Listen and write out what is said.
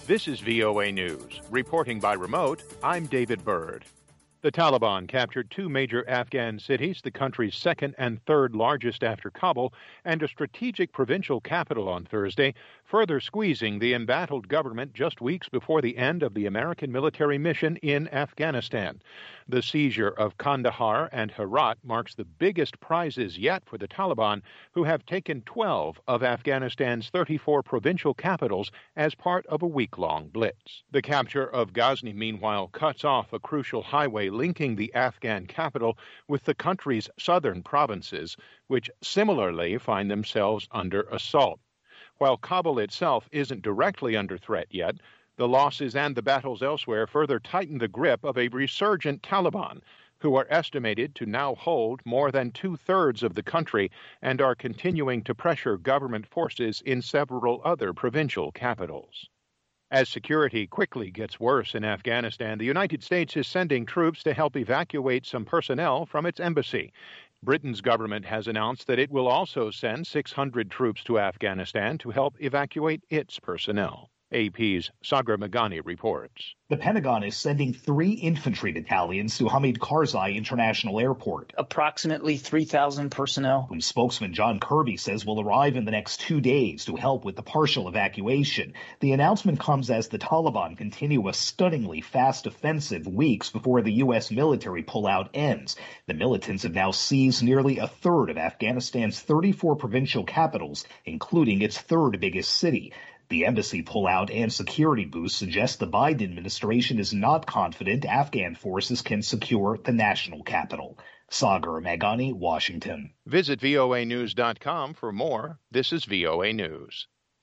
This is VOA News. Reporting by remote, I'm David Byrd. The Taliban captured two major Afghan cities, the country's second and third largest after Kabul, and a strategic provincial capital on Thursday, further squeezing the embattled government just weeks before the end of the American military mission in Afghanistan. The seizure of Kandahar and Herat marks the biggest prizes yet for the Taliban, who have taken 12 of Afghanistan's 34 provincial capitals as part of a week-long blitz. The capture of Ghazni, meanwhile, cuts off a crucial highway linking the Afghan capital with the country's southern provinces, which similarly find themselves under assault. While Kabul itself isn't directly under threat yet, the losses and the battles elsewhere further tighten the grip of a resurgent Taliban, who are estimated to now hold more than two-thirds of the country and are continuing to pressure government forces in several other provincial capitals. As security quickly gets worse in Afghanistan, the United States is sending troops to help evacuate some personnel from its embassy. Britain's government has announced that it will also send 600 troops to Afghanistan to help evacuate its personnel. AP's Sagar Meghani reports. The Pentagon is sending 3 infantry battalions to Hamid Karzai International Airport. Approximately 3,000 personnel. Whom spokesman John Kirby says will arrive in the next 2 days to help with the partial evacuation. The announcement comes as the Taliban continue a stunningly fast offensive weeks before the U.S. military pullout ends. The militants have now seized nearly a third of Afghanistan's 34 provincial capitals, including its third biggest city. The embassy pullout and security boost suggest the Biden administration is not confident Afghan forces can secure the national capital. Sagar Meghani, Washington. Visit voanews.com for more. This is VOA News.